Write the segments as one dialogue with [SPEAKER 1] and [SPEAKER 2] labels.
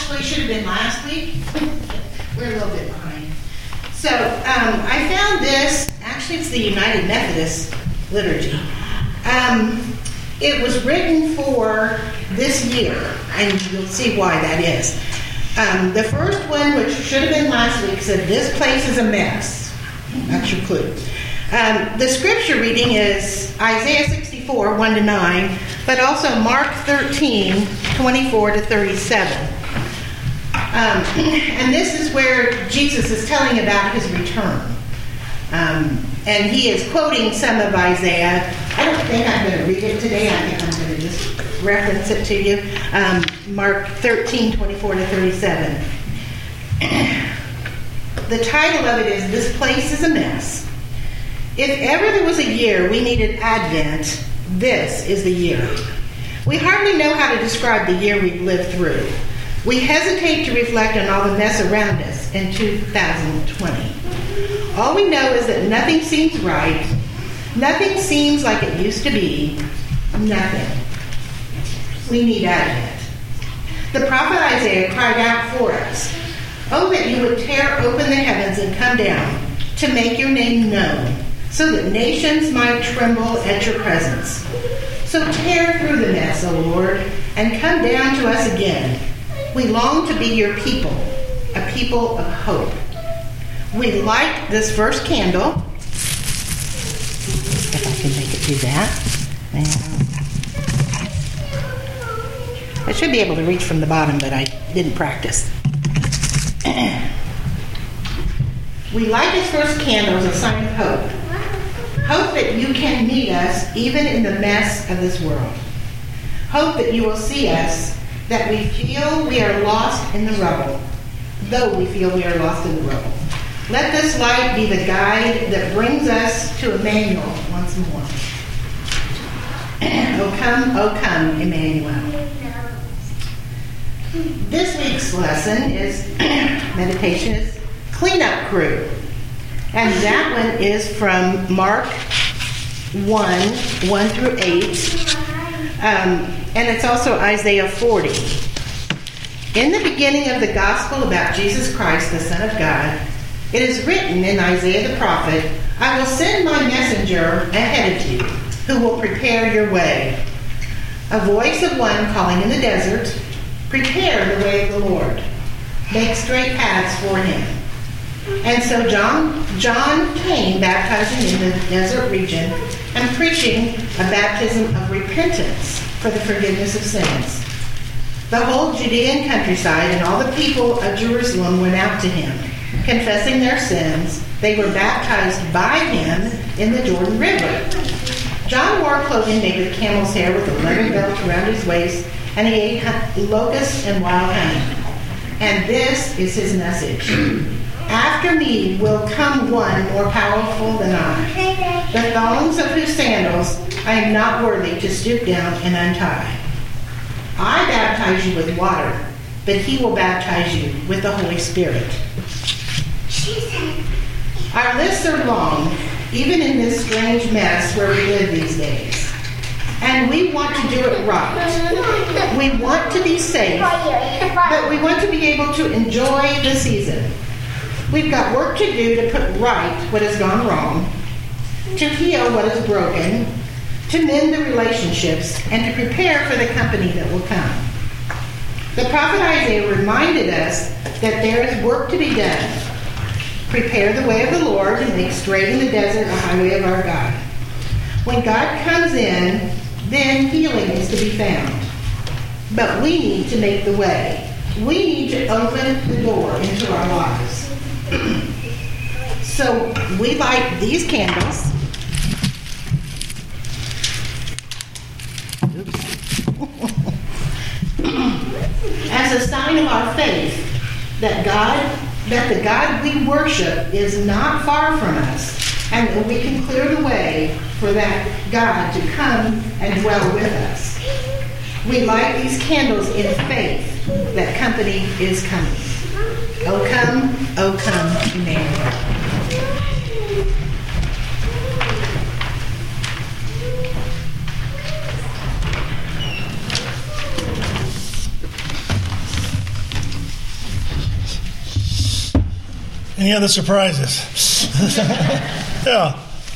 [SPEAKER 1] actually should have been last week. We're a little bit behind. So I found this. Actually, it's the United Methodist liturgy. It was written for this year, and you'll see why that is. The first one, which should have been last week, said, "This place is a mess." That's your clue. The scripture reading is Isaiah 64, 1-9, but also Mark 13, 24 to 37. And this is where Jesus is telling about his return. And he is quoting some of Isaiah. I don't think I'm going to read it today. I think I'm going to just reference it to you. Mark 13, 24 to 37. The title of it is, "This Place is a Mess." If ever there was a year we needed Advent, this is the year. We hardly know how to describe the year we've lived through. We hesitate to reflect on all the mess around us in 2020. All we know is that nothing seems right. Nothing seems like it used to be. Nothing. We need Advent. The prophet Isaiah cried out for us, "Oh, that you would tear open the heavens and come down to make your name known, so that nations might tremble at your presence. So tear through the mess, O Lord, and come down to us again. We long to be your people, a people of hope." We light this first candle. If I can make it do that. I should be able to reach from the bottom, but I didn't practice. We light this first candle as a sign of hope. Hope that you can meet us even in the mess of this world. Hope that you will see us, that we feel we are lost in the rubble, though we feel we are lost in the rubble. Let this light be the guide that brings us to Emmanuel once more. O come, Emmanuel. This week's lesson is, meditation is Cleanup Crew. And that one is from Mark 1, 1 through 8. And it's also Isaiah 40. In the beginning of the gospel about Jesus Christ, the Son of God, it is written in Isaiah the prophet, "I will send my messenger ahead of you, who will prepare your way. A voice of one calling in the desert, prepare the way of the Lord. Make straight paths for him." And so John came baptizing in the desert region and preaching a baptism of repentance for the forgiveness of sins. The whole Judean countryside and all the people of Jerusalem went out to him. Confessing their sins, they were baptized by him in the Jordan River. John wore clothing made of camel's hair with a leather belt around his waist, and he ate locusts and wild honey. And this is his message. "After me will come one more powerful than I, the thongs of whose sandals I am not worthy to stoop down and untie. I baptize you with water, but he will baptize you with the Holy Spirit." Our lists are long, even in this strange mess where we live these days. And we want to do it right. We want to be safe, but we want to be able to enjoy the season. We've got work to do to put right what has gone wrong, to heal what is broken, to mend the relationships, and to prepare for the company that will come. The prophet Isaiah reminded us that there is work to be done. Prepare the way of the Lord and make straight in the desert a highway of our God. When God comes in, then healing is to be found. But we need to make the way. We need to open the door into our lives. So we light these candles. As a sign of our faith that the God we worship is not far from us, and that we can clear the way for that God to come and dwell with us. We light these candles in faith that company is coming. O come, Emmanuel.
[SPEAKER 2] Any other surprises? Yeah.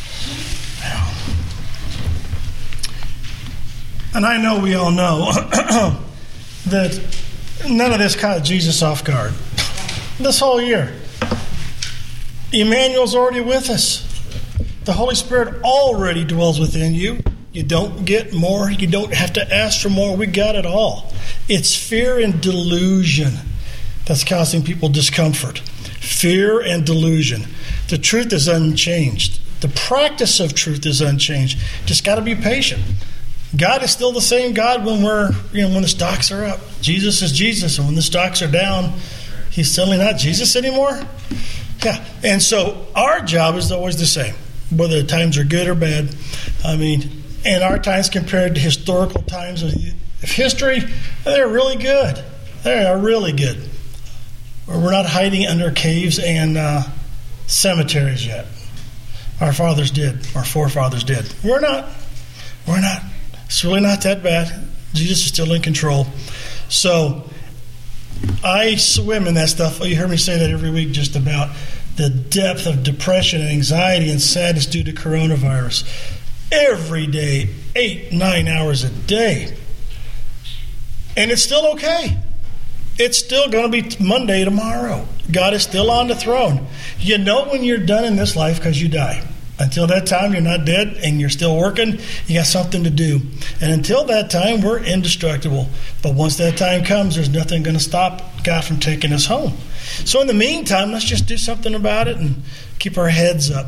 [SPEAKER 2] And I know we all know that none of this caught Jesus off guard. This whole year. Emmanuel's already with us. The Holy Spirit already dwells within you. You don't get more. You don't have to ask for more. We got it all. It's fear and delusion that's causing people discomfort. Fear and delusion. The truth is unchanged. The practice of truth is unchanged. Just got to be patient. God is still the same God when when the stocks are up. Jesus is Jesus, and when the stocks are down, He's suddenly not Jesus anymore. Yeah, and so our job is always the same, whether the times are good or bad. I mean, and our times compared to historical times of history, they're really good. They are really good. We're not hiding under caves and cemeteries yet. Our fathers did. Our forefathers did. We're not. It's really not that bad. Jesus is still in control. So I swim in that stuff. You hear me say that every week, just about the depth of depression and anxiety and sadness due to coronavirus. Every day, 8-9 hours a day. And it's still okay. It's still going to be Monday tomorrow. God is still on the throne. You know when you're done in this life because you die. Until that time, you're not dead and you're still working. You got something to do. And until that time, we're indestructible. But once that time comes, there's nothing going to stop God from taking us home. So in the meantime, let's just do something about it and keep our heads up.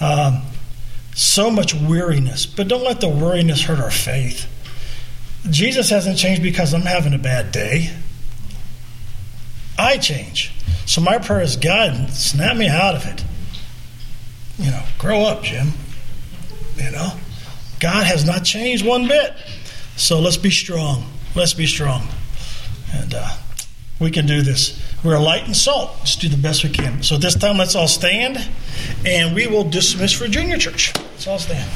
[SPEAKER 2] So much weariness. But don't let the weariness hurt our faith. Jesus hasn't changed because I'm having a bad day. I change. So my prayer is, God, snap me out of it. Grow up, Jim. God has not changed one bit. So let's be strong. Let's be strong. And we can do this. We're light and salt. Let's do the best we can. So this time, let's all stand, and we will dismiss for junior church. Let's all stand.